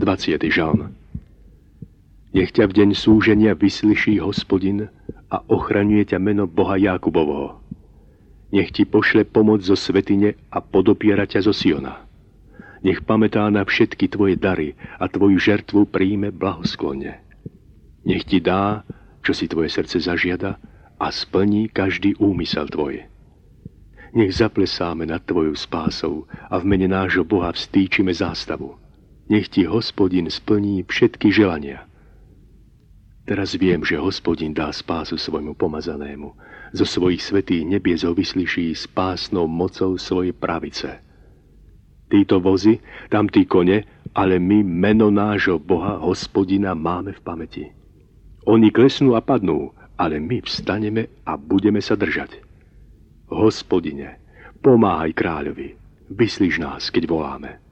20. žalm. Nech ťa v deň súženia vyslyší Hospodin a ochraňuje ťa meno Boha Jákubovho. Nech ti pošle pomoc zo svätyne a podopiera ťa zo Siona. Nech pamätá na všetky tvoje dary a tvoju žertvu príjme blahosklonne. Nech ti dá, čo si tvoje srdce zažiada, a splní každý úmysel tvoj. Nech zaplesáme nad tvojou spásou a v mene nášho Boha vstýčime zástavu. Nech ti Hospodin splní všetky želania. Teraz viem, že Hospodin dá spásu svojmu pomazanému. Zo svojich svätých nebies ho vyslyší spásnou mocou svojej pravice. Títo vozy, tamtí kone, ale my meno nášho Boha, Hospodina, máme v pamäti. Oni klesnú a padnú, ale my vstaneme a budeme sa držať. Hospodine, pomáhaj kráľovi, vyslíš nás, keď voláme.